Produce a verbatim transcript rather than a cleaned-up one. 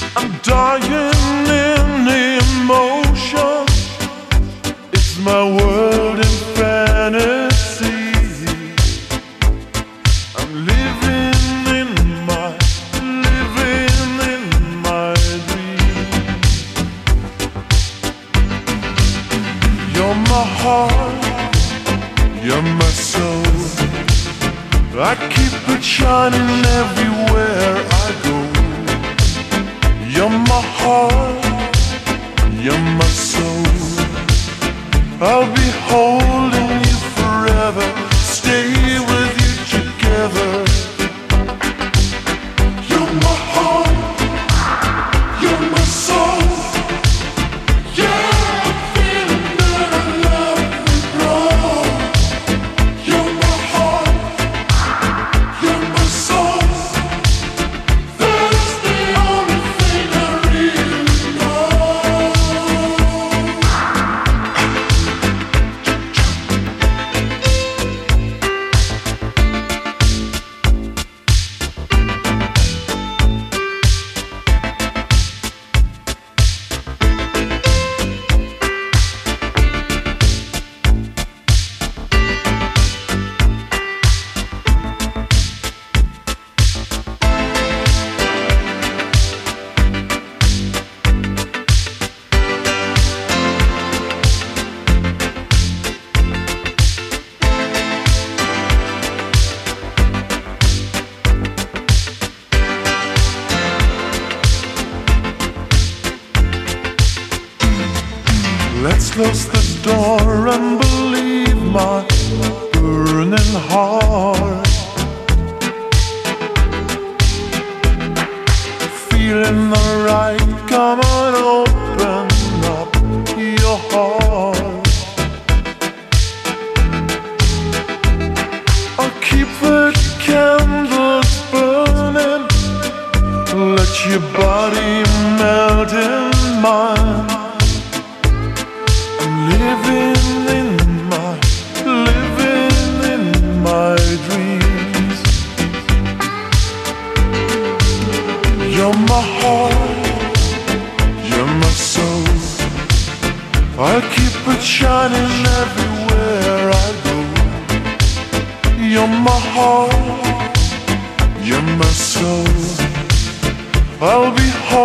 I'm dying in emotion. It's my world in fantasy. I'm living in my, living in my dream. You're my heart, you're my soul. I keep it shining everywhere I go. You're my heart, you're my soul. I'll be holding you forever, stay with you together. You're my heart, you're my soul. Yeah, I'm feeling that I love you, bro. You're my heart, you're my soul. That's the only thing I really know. Let's close the door and believe my burning heart. Feeling the right, come on, open up your heart. I'll keep the candles burning, let your body melt in mine. Living in my, living in my dreams. You're my heart, you're my soul. I'll keep it shining everywhere I go. You're my heart, you're my soul. I'll be